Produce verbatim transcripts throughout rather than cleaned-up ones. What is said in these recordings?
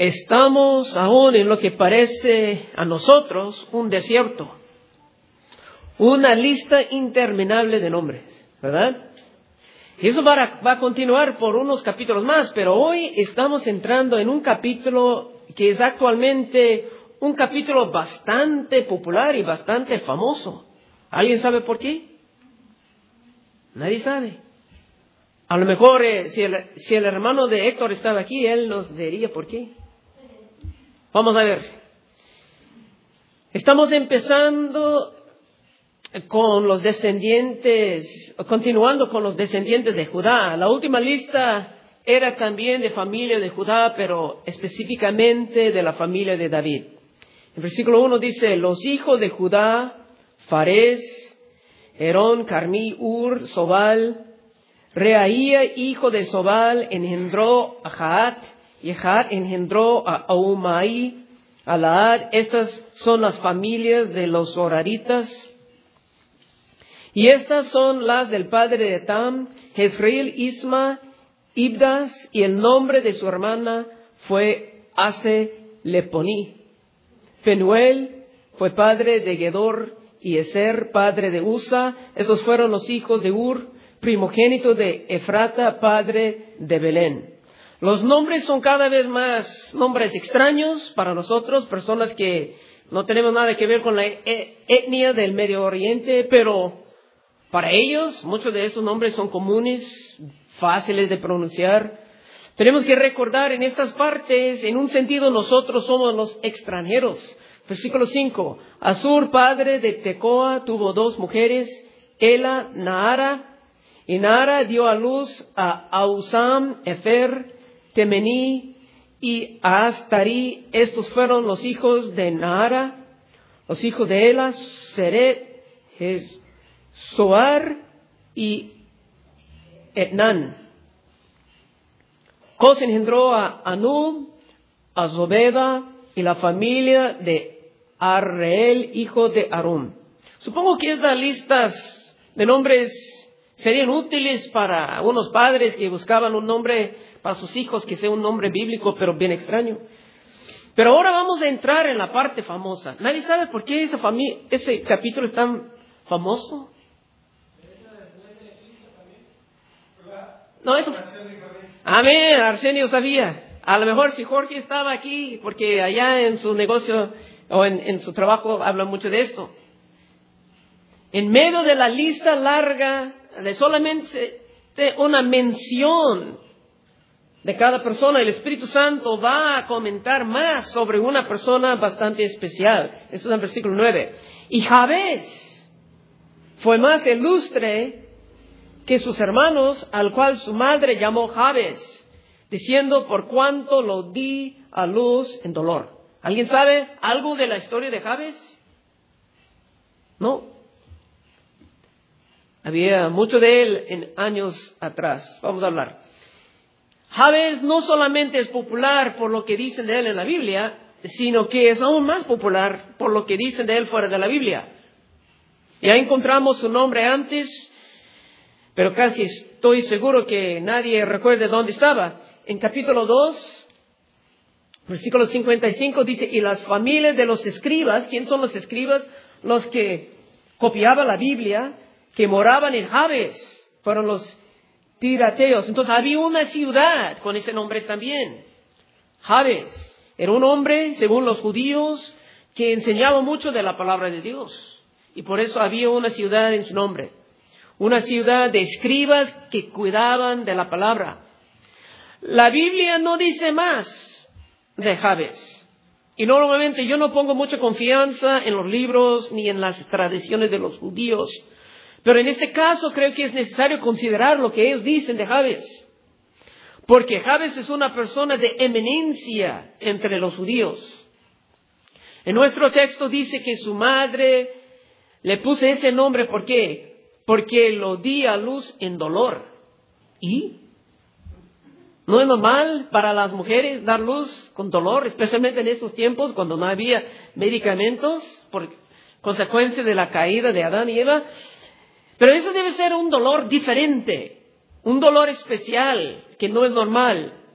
Estamos aún en lo que parece a nosotros un desierto. Una lista interminable de nombres, ¿verdad? Y eso va a, va a continuar por unos capítulos más, pero hoy estamos entrando en un capítulo que es actualmente un capítulo bastante popular y bastante famoso. ¿Alguien sabe por qué? Nadie sabe. A lo mejor eh, si, el, si el hermano de Héctor estaba aquí, él nos diría por qué. Vamos a ver. Estamos empezando con los descendientes, continuando con los descendientes de Judá. La última lista era también de familia de Judá, pero específicamente de la familia de David. En versículo uno dice, los hijos de Judá, Farés, Herón, Carmí, Ur, Sobal. Reaía, hijo de Sobal, engendró a Jaat, y Jaat engendró a Ahumai, a Laad. Estas son las familias de los Zoraritas. Y estas son las del padre de Etam, Jezreel, Isma, Ibdas, y el nombre de su hermana fue Ase-Leponí. Penuel fue padre de Gedor, y Eser, padre de Usa. Esos fueron los hijos de Ur, primogénito de Efrata, padre de Belén. Los nombres son cada vez más nombres extraños para nosotros, personas que no tenemos nada que ver con la etnia del Medio Oriente, pero para ellos muchos de esos nombres son comunes, fáciles de pronunciar. Tenemos que recordar en estas partes, en un sentido nosotros somos los extranjeros. Versículo cinco. Asur, padre de Tecoa, tuvo dos mujeres, Ela, Naara. Y Naara dio a luz a Ahuzam, Efer, Temení y Astari. Estos fueron los hijos de Naara. Los hijos de Ela, Seret, Zoar y Etnan. Cos engendró a Anub, a Zobeda y la familia de Arreel, hijo de Arum. Supongo que estas listas de nombres serían útiles para unos padres que buscaban un nombre para sus hijos que sea un nombre bíblico, pero bien extraño. Pero ahora vamos a entrar en la parte famosa. ¿Nadie sabe por qué esa familia, ese capítulo es tan famoso? No, eso. Amén, Arsenio sabía. A lo mejor si Jorge estaba aquí, porque allá en su negocio o en, en su trabajo hablan mucho de esto. En medio de la lista larga de solamente una mención de cada persona, el Espíritu Santo va a comentar más sobre una persona bastante especial. Esto es en el versículo nueve. Y Jabez fue más ilustre que sus hermanos, al cual su madre llamó Jabez, diciendo, por cuanto lo di a luz en dolor. ¿Alguien sabe algo de la historia de Jabez? No. Había mucho de él en años atrás. Vamos a hablar. Jabez no solamente es popular por lo que dicen de él en la Biblia, sino que es aún más popular por lo que dicen de él fuera de la Biblia. Ya encontramos su nombre antes, pero casi estoy seguro que nadie recuerde dónde estaba. En capítulo dos, versículo cincuenta y cinco dice, y las familias de los escribas, ¿quién son los escribas? Los que copiaban la Biblia, que moraban en Jabez, fueron los tirateos. Entonces había una ciudad con ese nombre también. Jabez era un hombre, según los judíos, que enseñaba mucho de la palabra de Dios. Y por eso había una ciudad en su nombre. Una ciudad de escribas que cuidaban de la palabra. La Biblia no dice más de Jabez. Y normalmente yo no pongo mucha confianza en los libros ni en las tradiciones de los judíos. Pero en este caso creo que es necesario considerar lo que ellos dicen de Jabez. Porque Jabez es una persona de eminencia entre los judíos. En nuestro texto dice que su madre le puso ese nombre, ¿por qué? Porque lo di a luz en dolor. ¿Y? ¿No es normal para las mujeres dar luz con dolor, especialmente en estos tiempos cuando no había medicamentos por consecuencia de la caída de Adán y Eva? Pero eso debe ser un dolor diferente, un dolor especial que no es normal.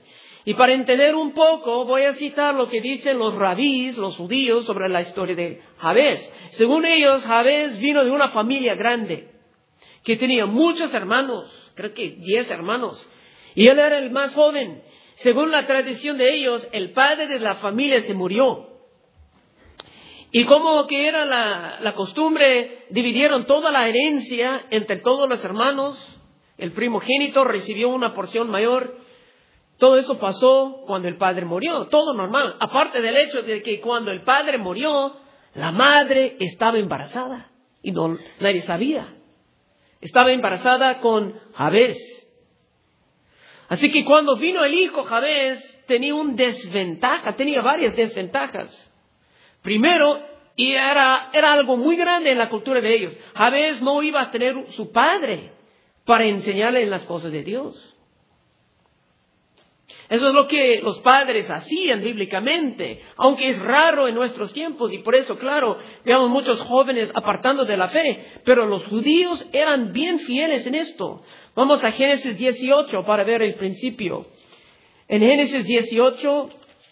Y para entender un poco, voy a citar lo que dicen los rabís, los judíos, sobre la historia de Jabez. Según ellos, Jabez vino de una familia grande, que tenía muchos hermanos, creo que diez hermanos, y él era el más joven. Según la tradición de ellos, el padre de la familia se murió. Y como que era la, la costumbre, dividieron toda la herencia entre todos los hermanos. El primogénito recibió una porción mayor. Todo eso pasó cuando el padre murió, todo normal. Aparte del hecho de que cuando el padre murió, la madre estaba embarazada y no, nadie sabía. Estaba embarazada con Jabez. Así que cuando vino el hijo Jabez, tenía una desventaja, tenía varias desventajas. Primero, y era, era algo muy grande en la cultura de ellos, Jabez no iba a tener su padre para enseñarle en las cosas de Dios. Eso es lo que los padres hacían bíblicamente, aunque es raro en nuestros tiempos, y por eso, claro, veamos muchos jóvenes apartando de la fe, pero los judíos eran bien fieles en esto. Vamos a Génesis dieciocho para ver el principio. En Génesis dieciocho,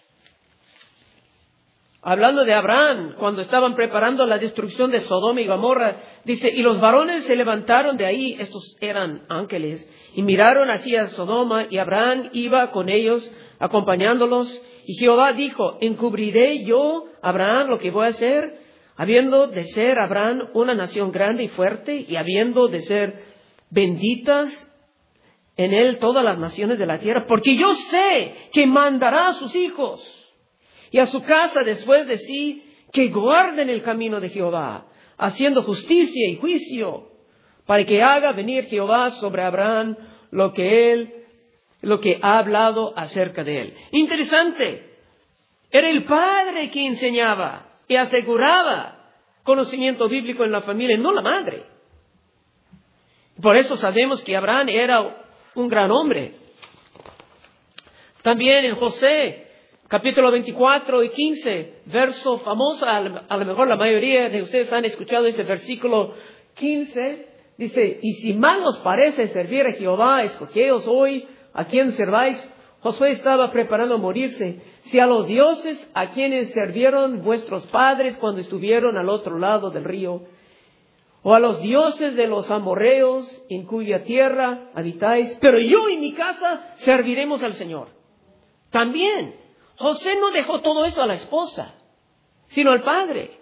hablando de Abraham, cuando estaban preparando la destrucción de Sodoma y Gomorra, dice, y los varones se levantaron de ahí, estos eran ángeles, y miraron hacia Sodoma, y Abraham iba con ellos, acompañándolos, y Jehová dijo, ¿encubriré yo, Abraham, lo que voy a hacer? Habiendo de ser Abraham una nación grande y fuerte, y habiendo de ser benditas en él todas las naciones de la tierra, porque yo sé que mandará a sus hijos y a su casa después de sí, que guarden el camino de Jehová, haciendo justicia y juicio, para que haga venir Jehová sobre Abraham lo que él, lo que ha hablado acerca de él. Interesante. Era el padre que enseñaba y aseguraba conocimiento bíblico en la familia, no la madre. Por eso sabemos que Abraham era un gran hombre. También en José, capítulo veinticuatro y quince, verso famoso, a lo mejor la mayoría de ustedes han escuchado ese versículo quince, dice, y si mal os parece servir a Jehová, escogeos hoy a quien serváis. Josué estaba preparando a morirse. Si a los dioses a quienes sirvieron vuestros padres cuando estuvieron al otro lado del río, o a los dioses de los amorreos en cuya tierra habitáis, pero yo y mi casa serviremos al Señor. También José no dejó todo eso a la esposa, sino al padre.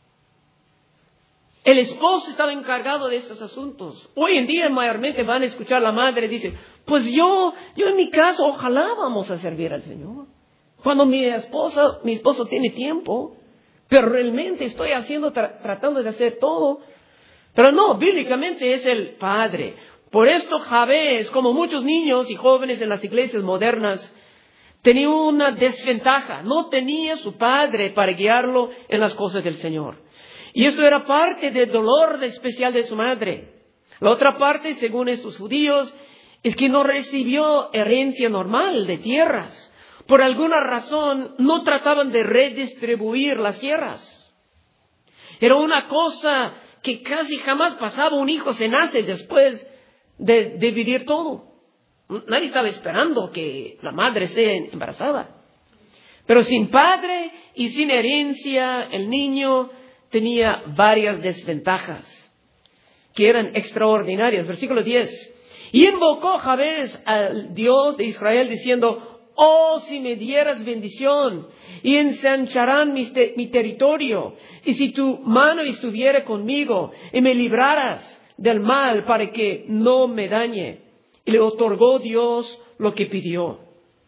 El esposo estaba encargado de estos asuntos. Hoy en día mayormente van a escuchar a la madre, dice, pues yo, yo en mi casa ojalá vamos a servir al Señor. Cuando mi esposa, mi esposo tiene tiempo, pero realmente estoy haciendo, tra- tratando de hacer todo. Pero no, bíblicamente es el padre. Por esto Jabez, como muchos niños y jóvenes en las iglesias modernas, tenía una desventaja. No tenía su padre para guiarlo en las cosas del Señor. Y esto era parte del dolor especial de su madre. La otra parte, según estos judíos, es que no recibió herencia normal de tierras. Por alguna razón, no trataban de redistribuir las tierras. Era una cosa que casi jamás pasaba. Un hijo se nace después de dividir todo. Nadie estaba esperando que la madre sea embarazada. Pero sin padre y sin herencia, el niño tenía varias desventajas que eran extraordinarias. Versículo diez. Y invocó Jabez al Dios de Israel diciendo, oh, si me dieras bendición y ensancharán mi, te- mi territorio, y si tu mano estuviera conmigo y me libraras del mal para que no me dañe. Y le otorgó Dios lo que pidió.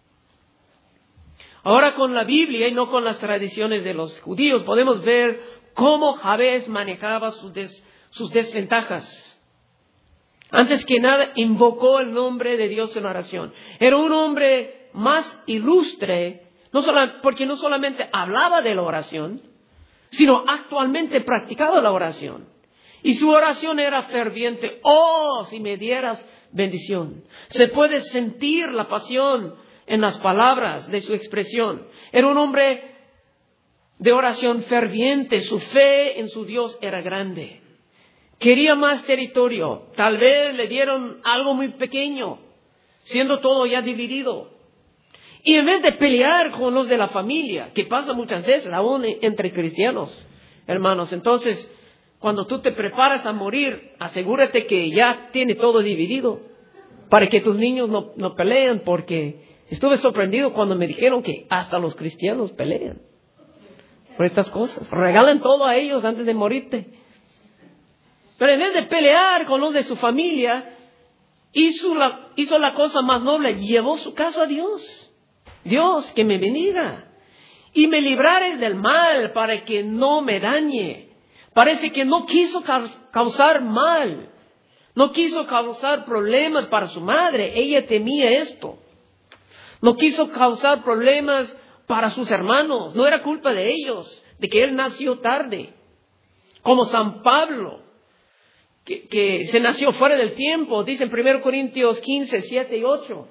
Ahora con la Biblia y no con las tradiciones de los judíos podemos ver cómo Jabez manejaba sus, des, sus desventajas. Antes que nada invocó el nombre de Dios en oración. Era un hombre más ilustre, no solo, porque no solamente hablaba de la oración, sino actualmente practicaba la oración. Y su oración era ferviente. Oh, si me dieras bendición. Se puede sentir la pasión en las palabras de su expresión. Era un hombre de oración ferviente. Su fe en su Dios era grande. Quería más territorio. Tal vez le dieron algo muy pequeño, siendo todo ya dividido. Y en vez de pelear con los de la familia, que pasa muchas veces, aún entre cristianos, hermanos, entonces, cuando tú te preparas a morir, asegúrate que ya tiene todo dividido, para que tus niños no, no peleen, porque estuve sorprendido cuando me dijeron que hasta los cristianos pelean por estas cosas. Regalan todo a ellos antes de morirte. Pero en vez de pelear con los de su familia, hizo la, hizo la cosa más noble, llevó su caso a Dios. Dios, que me bendiga y me librares del mal para que no me dañe. Parece que no quiso causar mal, no quiso causar problemas para su madre. Ella temía esto. No quiso causar problemas para sus hermanos. No era culpa de ellos, de que él nació tarde. Como San Pablo, que, que se nació fuera del tiempo, dice en primero Corintios quince, siete y ocho.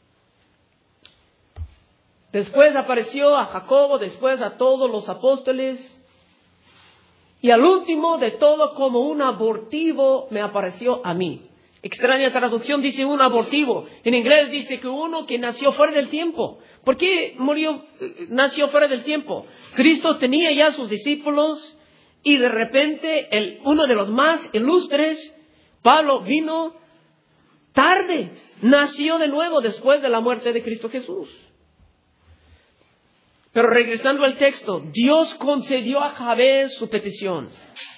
Después apareció a Jacobo, después a todos los apóstoles. Y al último de todo, como un abortivo, me apareció a mí. Extraña traducción, dice un abortivo. En inglés dice que uno que nació fuera del tiempo. ¿Por qué murió, nació fuera del tiempo? Cristo tenía ya sus discípulos y de repente el, uno de los más ilustres, Pablo, vino tarde. Nació de nuevo después de la muerte de Cristo Jesús. Pero regresando al texto, Dios concedió a Jabez su petición.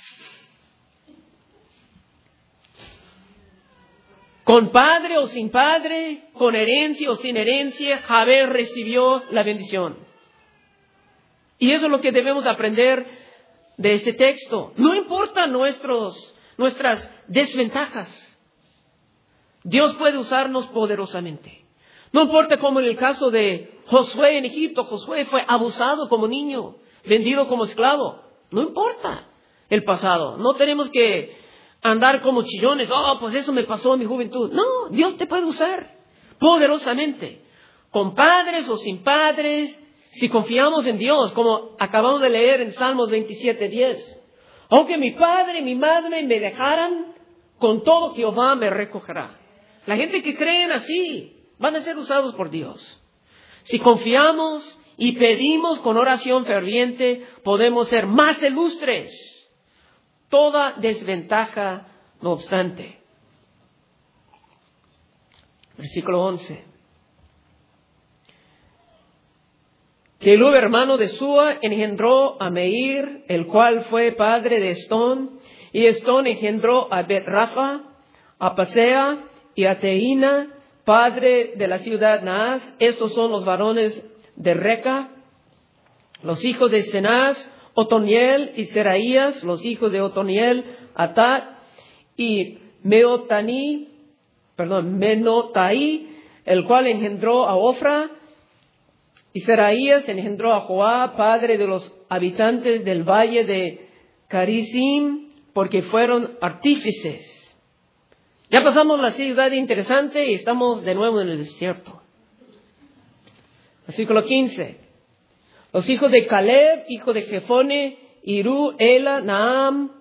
Con padre o sin padre, con herencia o sin herencia, Jabez recibió la bendición. Y eso es lo que debemos aprender de este texto. No importan nuestros, nuestras desventajas. Dios puede usarnos poderosamente. No importa como en el caso de Josué en Egipto. Josué fue abusado como niño, vendido como esclavo. No importa el pasado. No tenemos que andar como chillones. Oh, pues eso me pasó en mi juventud. No, Dios te puede usar poderosamente. Con padres o sin padres, si confiamos en Dios, como acabamos de leer en Salmos veintisiete, diez. Aunque mi padre y mi madre me dejaran, con todo Jehová me recogerá. La gente que creen así van a ser usados por Dios. Si confiamos y pedimos con oración ferviente, podemos ser más ilustres. Toda desventaja, no obstante. Versículo once. Kelub, hermano de Sua, engendró a Meir, el cual fue padre de Estón, y Estón engendró a Bet-Rafa, a Pasea y a Teína, padre de la ciudad Naas. Estos son los varones de Reca. Los hijos de Cenaz, Otoniel y Seraías. Los hijos de Otoniel, Atat y Meotaní, perdón, Menotaí, el cual engendró a Ofra. Y Seraías engendró a Joab, padre de los habitantes del valle de Carisim, porque fueron artífices. Ya pasamos la ciudad interesante y estamos de nuevo en el desierto. Versículo quince. Los hijos de Caleb, hijo de Jefone, Irú, Ela, Naam,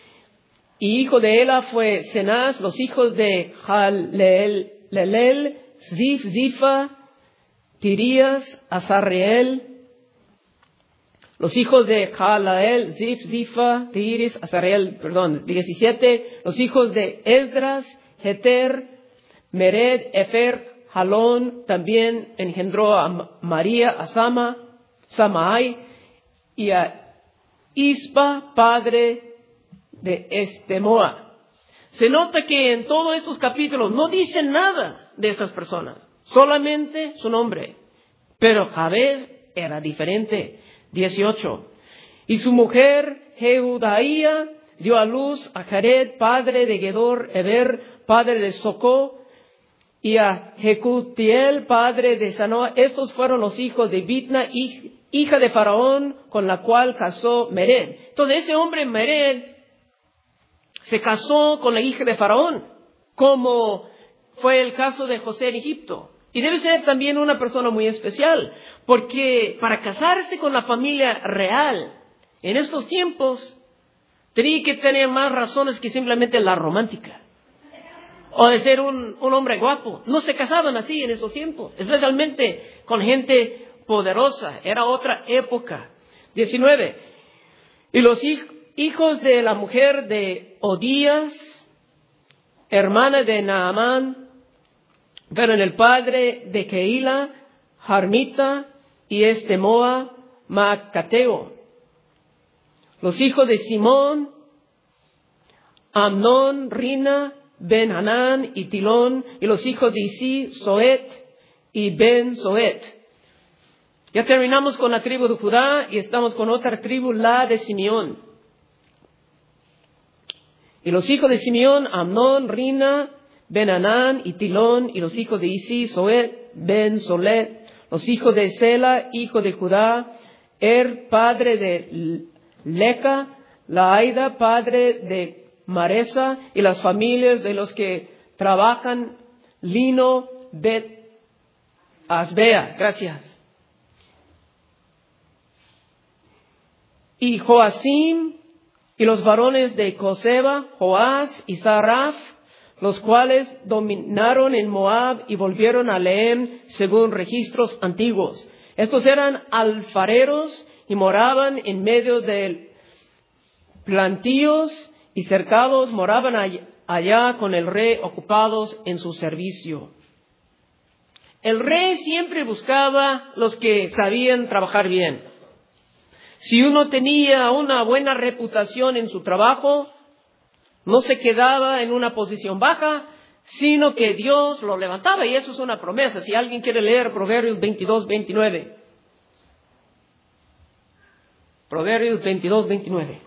y hijo de Ela fue Cenaz. Los hijos de Jaleel, Lelel, Zif, Zifa, Tirías, Azarreel. Los hijos de Jalael, Zif, Zifa, Tiris, Azarreel, perdón, diecisiete. Los hijos de Esdras, Heter, Mered, Efer, Jalón, también engendró a María, a Sama, Samaai, y a Ispa, padre de Estemoa. Se nota que en todos estos capítulos no dicen nada de estas personas, solamente su nombre. Pero Jabez era diferente. dieciocho. Y su mujer, Jehudaía, dio a luz a Jared, padre de Gedor, Eber, padre de Socó, y a Jecutiel, padre de Sanoa. Estos fueron los hijos de Bitna, hija de Faraón, con la cual casó Mered. Entonces ese hombre Mered se casó con la hija de Faraón, como fue el caso de José en Egipto. Y debe ser también una persona muy especial, porque para casarse con la familia real en estos tiempos tenía que tener más razones que simplemente la romántica. o de ser un, un hombre guapo. No se casaban así en esos tiempos, especialmente con gente poderosa. Era otra época. diecinueve. Y los hij- hijos de la mujer de Odías, hermana de Naamán, fueron el padre de Keila, Jarmita y Estemoa, Macateo. Los hijos de Simón, Amnón, Rina, Ben-Hanán y Tilón. Y los hijos de Isi, Soet y Ben-Soet. Ya terminamos con la tribu de Judá y estamos con otra tribu, la de Simeón. Y los hijos de Simeón, Amnón, Rina, Ben-Hanán y Tilón. Y los hijos de Isi, Soet, Ben-Solet. Los hijos de Sela, hijo de Judá, Er, padre de Leca, Laida, padre de Maresa, y las familias de los que trabajan lino, Bet, Asbea. Gracias. Y Joacim, y los varones de Coseba, Joás y Saraf, los cuales dominaron en Moab y volvieron a Lehem según registros antiguos. Estos eran alfareros y moraban en medio de plantíos y cercados, moraban allá con el rey ocupados en su servicio. El rey siempre buscaba los que sabían trabajar bien. Si uno tenía una buena reputación en su trabajo, no se quedaba en una posición baja, sino que Dios lo levantaba, y eso es una promesa. Si alguien quiere leer Proverbios veintidós, veintinueve. Proverbios veintidós, veintinueve.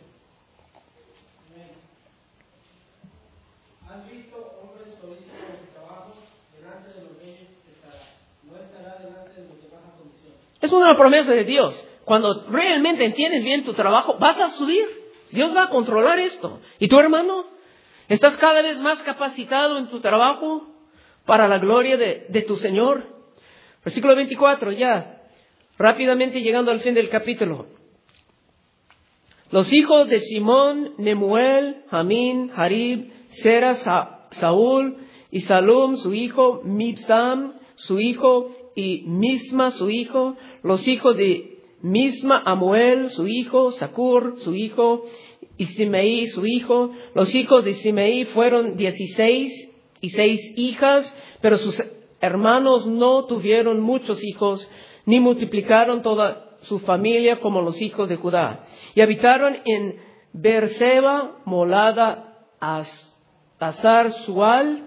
¿Has visto hombres solícitos en su trabajo? Delante de los reyes estará, no estará delante de los de baja condición. Es una promesa de Dios. Cuando realmente entiendes bien tu trabajo, vas a subir. Dios va a controlar esto. ¿Y tu hermano? ¿Estás cada vez más capacitado en tu trabajo para la gloria de, de tu Señor? Versículo veinticuatro, ya. Rápidamente llegando al fin del capítulo. Los hijos de Simón, Nemuel, Jamín, Jarib, Sera, Sa- Saúl y Salum, su hijo, Mibsam, su hijo, y Misma, su hijo. Los hijos de Misma, Amuel, su hijo, Sakur, su hijo, y Simeí, su hijo. Los hijos de Simeí fueron dieciséis y seis hijas, pero sus hermanos no tuvieron muchos hijos, ni multiplicaron toda su familia como los hijos de Judá. Y habitaron en Beerseba, Molada, Azar, Sual,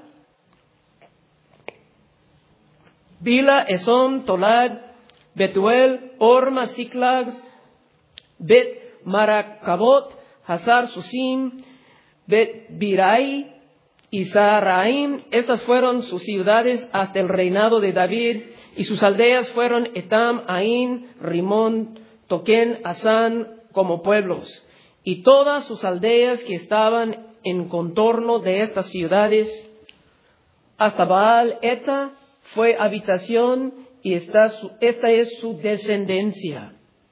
Bila, Esom, Tolad, Betuel, Orma, Siklag, Bet Maracabot, Hazar, Susim, Bet Birai y Saraim. Estas fueron sus ciudades hasta el reinado de David, y sus aldeas fueron Etam, Ain, Rimón, Toquén, Asán, como pueblos. Y todas sus aldeas que estaban en contorno de estas ciudades, hasta Baal Eta, fue habitación, y esta, esta es su descendencia.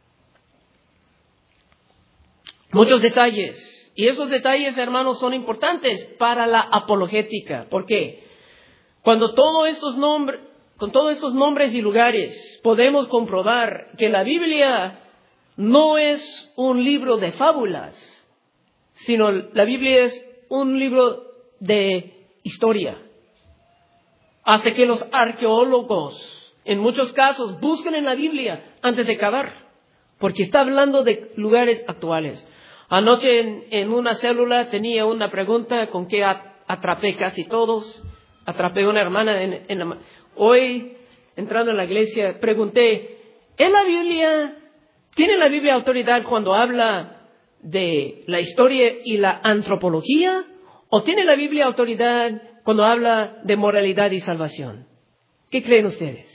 Muchos detalles. Y esos detalles, hermanos, son importantes para la apologética. ¿Por qué? Cuando todos estos nombres, con todos estos nombres y lugares, podemos comprobar que la Biblia no es un libro de fábulas, sino la Biblia es un libro de historia. Hasta que los arqueólogos, en muchos casos, buscan en la Biblia antes de cavar, porque está hablando de lugares actuales. Anoche en, en una célula tenía una pregunta con que atrapé casi todos. Atrapé a una hermana. En, en la, hoy, entrando en la iglesia, pregunté, ¿en la Biblia, tiene la Biblia autoridad cuando habla de la historia y la antropología? ¿O tiene la Biblia autoridad cuando habla de moralidad y salvación? ¿Qué creen ustedes?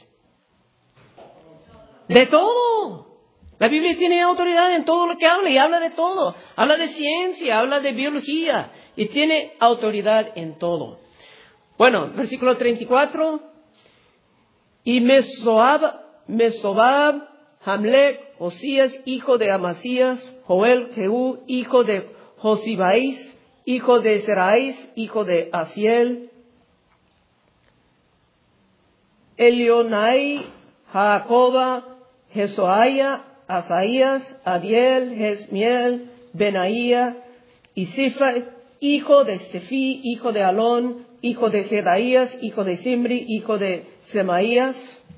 De todo. La Biblia tiene autoridad en todo lo que habla, y habla de todo. Habla de ciencia, habla de biología, y tiene autoridad en todo. Bueno, versículo treinta y cuatro. Y Mesobab, Mesobab, Hamlec, Josías, hijo de Amasías, Joel, Jehú, hijo de Josibaís, hijo de Seraís, hijo de Asiel, Elionai, Jacoba, Jesoaya, Asaías, Adiel, Jesmiel, Benaía, y Sifa, hijo de Sefi, hijo de Alón, hijo de Jedaías, hijo de Simri, hijo de Semaías.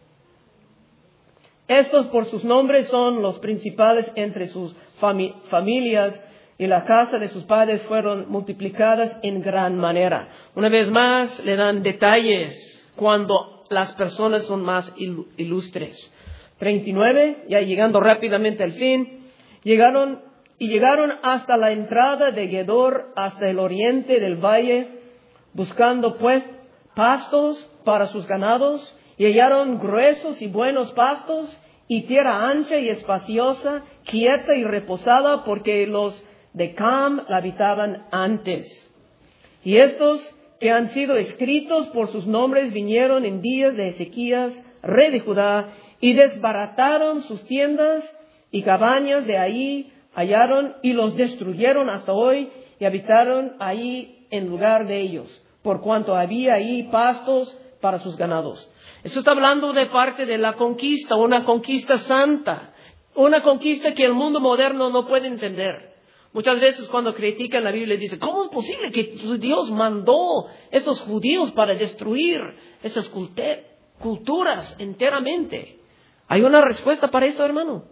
Estos por sus nombres son los principales entre sus fami- familias, y la casa de sus padres fueron multiplicadas en gran manera. Una vez más le dan detalles cuando las personas son más il- ilustres. treinta y nueve, ya llegando rápidamente al fin, llegaron y llegaron hasta la entrada de Gedor, hasta el oriente del valle, buscando pues pastos para sus ganados, y hallaron gruesos y buenos pastos, y tierra ancha y espaciosa, quieta y reposada, porque los de Cam la habitaban antes. Y estos que han sido escritos por sus nombres vinieron en días de Ezequías, rey de Judá, y desbarataron sus tiendas y cabañas de ahí, hallaron y los destruyeron hasta hoy, y habitaron ahí en lugar de ellos, por cuanto había ahí pastos para sus ganados. Esto está hablando de parte de la conquista, una conquista santa, una conquista que el mundo moderno no puede entender. Muchas veces cuando critican la Biblia dicen, ¿cómo es posible que Dios mandó a estos judíos para destruir esas culturas enteramente? ¿Hay una respuesta para esto, hermano?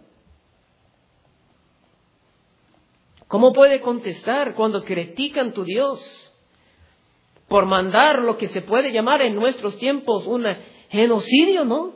¿Cómo puede contestar cuando critican tu Dios por mandar lo que se puede llamar en nuestros tiempos un genocidio, no?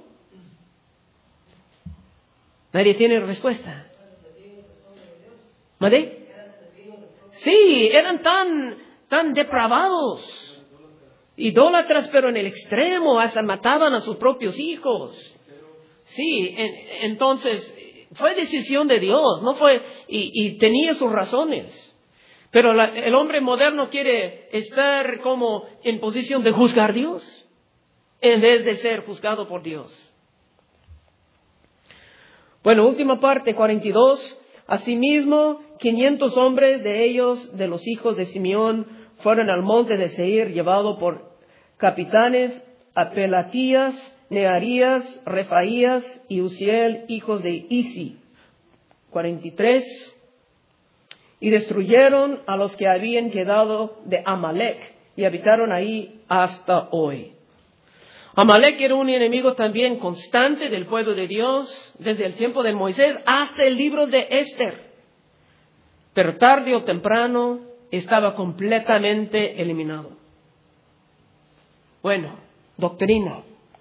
Nadie tiene respuesta. ¿Madre? Sí, eran tan, tan depravados, idólatras, pero en el extremo, hasta mataban a sus propios hijos. Sí, en, entonces fue decisión de Dios, no fue, y, y tenía sus razones. Pero la, el hombre moderno quiere estar como en posición de juzgar a Dios, en vez de ser juzgado por Dios. Bueno, última parte, cuarenta y dos. Asimismo, quinientos hombres de ellos, de los hijos de Simeón, fueron al monte de Seir, llevado por capitanes a Pelatías, Nearías, Refaías y Uziel, hijos de Isi. cuarenta y tres. Y destruyeron a los que habían quedado de Amalec, y habitaron ahí hasta hoy. Amalec era un enemigo también constante del pueblo de Dios, desde el tiempo de Moisés hasta el libro de Esther. Pero tarde o temprano estaba completamente eliminado. Bueno, doctrina.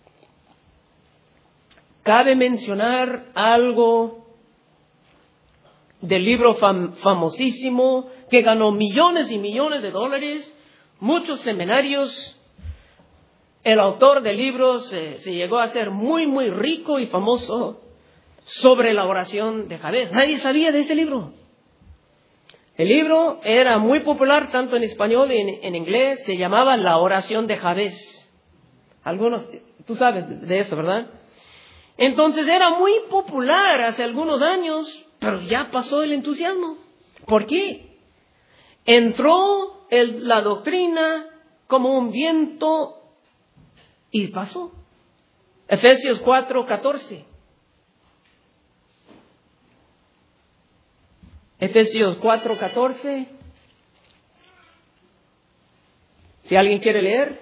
Cabe mencionar algo del libro fam- famosísimo que ganó millones y millones de dólares, muchos seminarios. El autor del libro se, se llegó a ser muy, muy rico y famoso sobre la oración de Jabez. Nadie sabía de ese libro. El libro era muy popular tanto en español y en, en inglés. Se llamaba La oración de Jabez. Algunos, tú sabes de eso, ¿verdad? Entonces era muy popular hace algunos años, pero ya pasó el entusiasmo. ¿Por qué? Entró el, la doctrina como un viento y pasó. Efesios cuatro catorce. Efesios cuatro catorce. Si alguien quiere leer.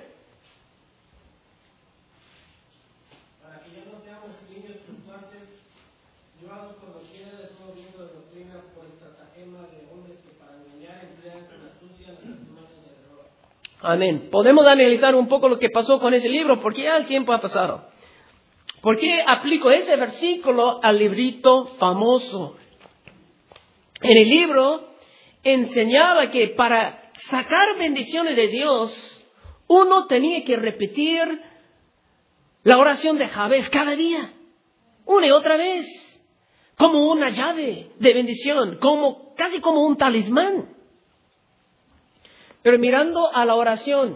Para que ya no seamos niños fluctuantes, llevados con doctrina de todo viento de doctrina por estratagema de hombres que para engañar emplean con astucia las testimonios del error. Amén. Podemos analizar un poco lo que pasó con ese libro, porque ya el tiempo ha pasado. ¿Por qué aplico ese versículo al librito famoso? En el libro enseñaba que para sacar bendiciones de Dios, uno tenía que repetir la oración de Jabez cada día, una y otra vez, como una llave de bendición, como casi como un talismán. Pero mirando a la oración,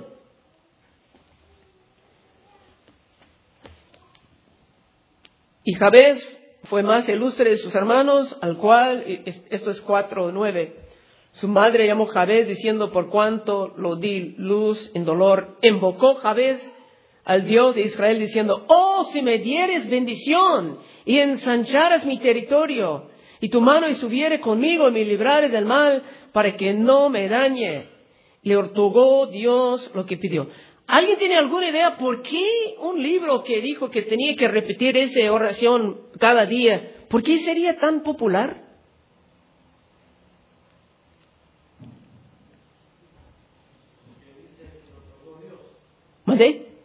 y Jabez fue más ilustre de sus hermanos, al cual, esto es cuatro nueve, su madre llamó Jabez diciendo, por cuanto lo di luz en dolor, invocó Jabez al Dios de Israel diciendo, oh, si me dieres bendición y ensancharas mi territorio, y tu mano estuviere conmigo y me librares del mal, para que no me dañe. Le otorgó Dios lo que pidió. ¿Alguien tiene alguna idea por qué un libro que dijo que tenía que repetir esa oración cada día, por qué sería tan popular? ¿Mandé?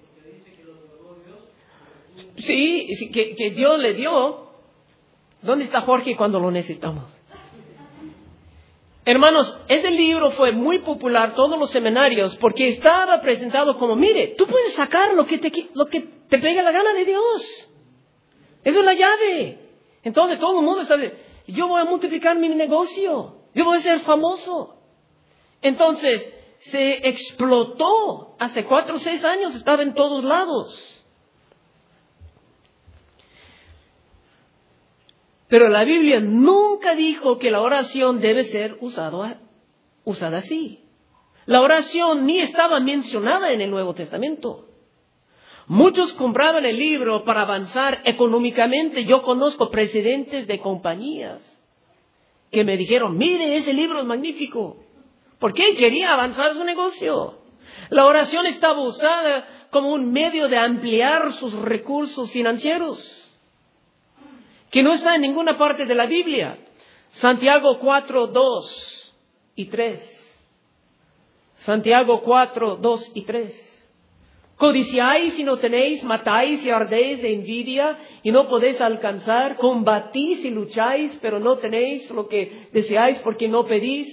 Sí, sí que, que Dios le dio. ¿Dónde está Jorge cuando lo necesitamos? Hermanos, ese libro fue muy popular, todos los seminarios, porque estaba presentado como, mire, tú puedes sacar lo que te, lo que te pega la gana de Dios. Esa es la llave. Entonces todo el mundo sabe, yo voy a multiplicar mi negocio, yo voy a ser famoso. Entonces se explotó, hace cuatro o seis años estaba en todos lados. Pero la Biblia nunca dijo que la oración debe ser usado, usada así. La oración ni estaba mencionada en el Nuevo Testamento. Muchos compraban el libro para avanzar económicamente. Yo conozco presidentes de compañías que me dijeron, mire, ese libro es magnífico. ¿Por qué? Quería avanzar su negocio. La oración estaba usada como un medio de ampliar sus recursos financieros, que no está en ninguna parte de la Biblia. Santiago cuatro, dos y tres. Santiago cuatro, dos y tres. Codiciáis y no tenéis, matáis y ardéis de envidia y no podéis alcanzar, combatís y lucháis, pero no tenéis lo que deseáis porque no pedís.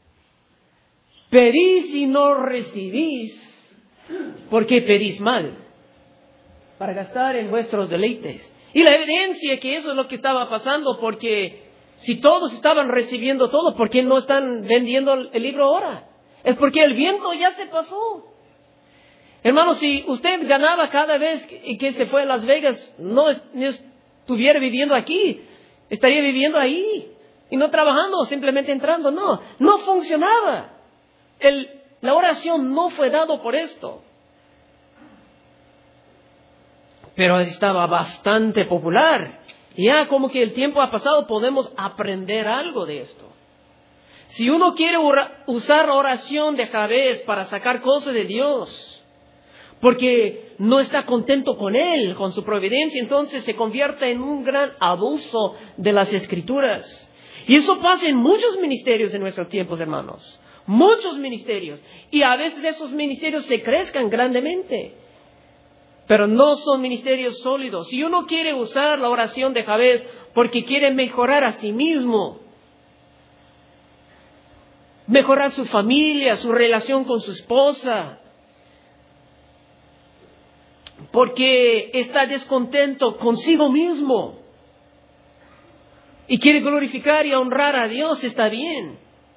Pedís y no recibís, porque pedís mal, para gastar en vuestros deleites. Y la evidencia que eso es lo que estaba pasando, porque si todos estaban recibiendo todo, ¿por qué no están vendiendo el libro ahora? Es porque el viento ya se pasó. Hermano, si usted ganaba cada vez que, que se fue a Las Vegas, no, no estuviera viviendo aquí, estaría viviendo ahí y no trabajando, simplemente entrando. No, no funcionaba. El, la oración no fue dado por esto. Pero estaba bastante popular. Ya como que el tiempo ha pasado, podemos aprender algo de esto. Si uno quiere usar la oración de Jabez para sacar cosas de Dios, porque no está contento con Él, con su providencia, entonces se convierte en un gran abuso de las Escrituras. Y eso pasa en muchos ministerios en nuestros tiempos, hermanos. Muchos ministerios. Y a veces esos ministerios se crezcan grandemente, pero no son ministerios sólidos. Si uno quiere usar la oración de Jabez porque quiere mejorar a sí mismo, mejorar su familia, su relación con su esposa, porque está descontento consigo mismo y quiere glorificar y honrar a Dios, está bien.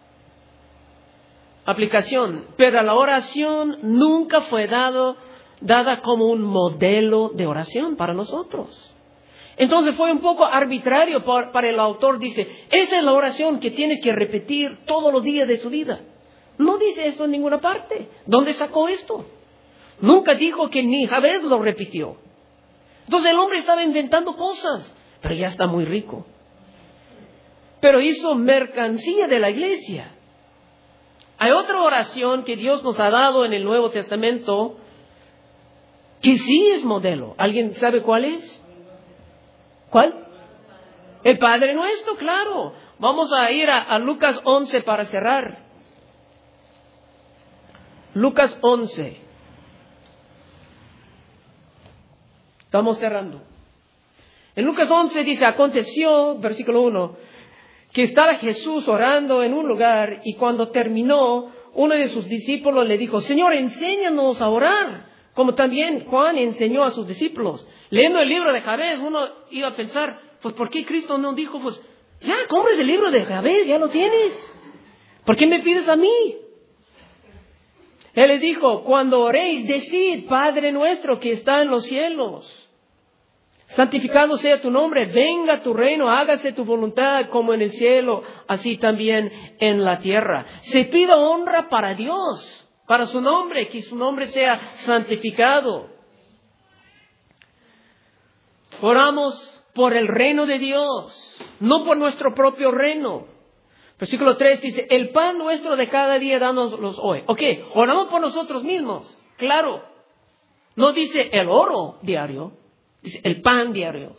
Aplicación. Pero la oración nunca fue dado dada como un modelo de oración para nosotros. Entonces fue un poco arbitrario para el autor. Dice, esa es la oración que tiene que repetir todos los días de su vida. No dice esto en ninguna parte. ¿Dónde sacó esto? Nunca dijo que ni Jabez lo repitió. Entonces el hombre estaba inventando cosas, pero ya está muy rico. Pero hizo mercancía de la iglesia. Hay otra oración que Dios nos ha dado en el Nuevo Testamento que sí es modelo. ¿Alguien sabe cuál es? ¿Cuál? El Padre Nuestro, claro. Vamos a ir a, a Lucas once para cerrar. Lucas once. Estamos cerrando. En Lucas once dice, aconteció, versículo uno, que estaba Jesús orando en un lugar y cuando terminó, uno de sus discípulos le dijo, Señor, enséñanos a orar, como también Juan enseñó a sus discípulos. Leyendo el libro de Jabez, uno iba a pensar, pues ¿por qué Cristo no dijo, pues ya compres el libro de Jabez, ya lo tienes? ¿Por qué me pides a mí? Él les dijo, cuando oréis, decid, Padre nuestro que está en los cielos, santificado sea tu nombre, venga tu reino, hágase tu voluntad como en el cielo, así también en la tierra. Se pide honra para Dios, para su nombre, que su nombre sea santificado. Oramos por el reino de Dios, no por nuestro propio reino. Versículo tres dice, el pan nuestro de cada día dánoslos hoy. Ok, oramos por nosotros mismos, claro. No dice el oro diario, dice el pan diario.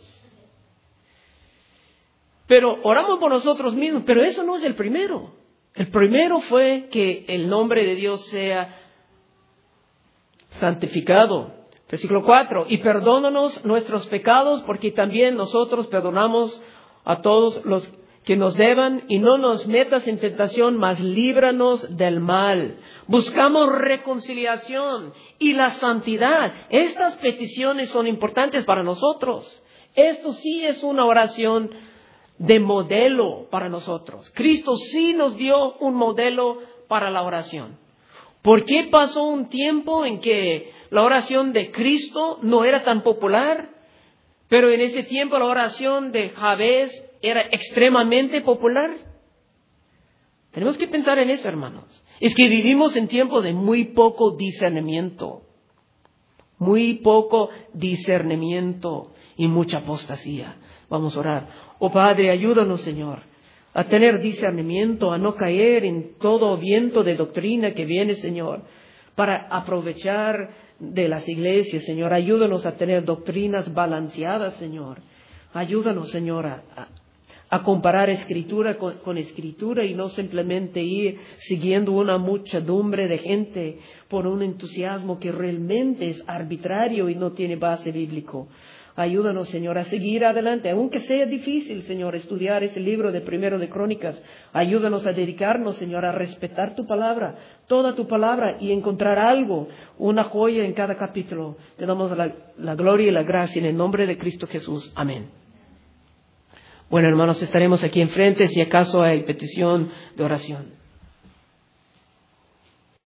Pero oramos por nosotros mismos, pero eso no es el primero. El primero fue que el nombre de Dios sea santificado. Versículo cuatro, y perdónanos nuestros pecados, porque también nosotros perdonamos a todos los que nos deban, y no nos metas en tentación, mas líbranos del mal. Buscamos reconciliación y la santidad. Estas peticiones son importantes para nosotros. Esto sí es una oración de modelo para nosotros. Cristo sí nos dio un modelo para la oración. ¿Por qué pasó un tiempo en que la oración de Cristo no era tan popular? Pero en ese tiempo la oración de Jabez era extremadamente popular. Tenemos que pensar en eso, hermanos. Es que vivimos en tiempos de muy poco discernimiento. Muy poco discernimiento y mucha apostasía. Vamos a orar. Oh Padre, ayúdanos, Señor, a tener discernimiento, a no caer en todo viento de doctrina que viene, Señor, para aprovechar de las iglesias, Señor. Ayúdanos a tener doctrinas balanceadas, Señor. Ayúdanos, Señor, a, a comparar escritura con, con escritura y no simplemente ir siguiendo una muchedumbre de gente por un entusiasmo que realmente es arbitrario y no tiene base bíblico. Ayúdanos, Señor, a seguir adelante, aunque sea difícil, Señor, estudiar ese libro de Primero de Crónicas. Ayúdanos a dedicarnos, Señor, a respetar tu palabra, toda tu palabra, y encontrar algo, una joya en cada capítulo. Te damos la, la gloria y la gracia en el nombre de Cristo Jesús. Amén. Bueno, hermanos, estaremos aquí enfrente si acaso hay petición de oración.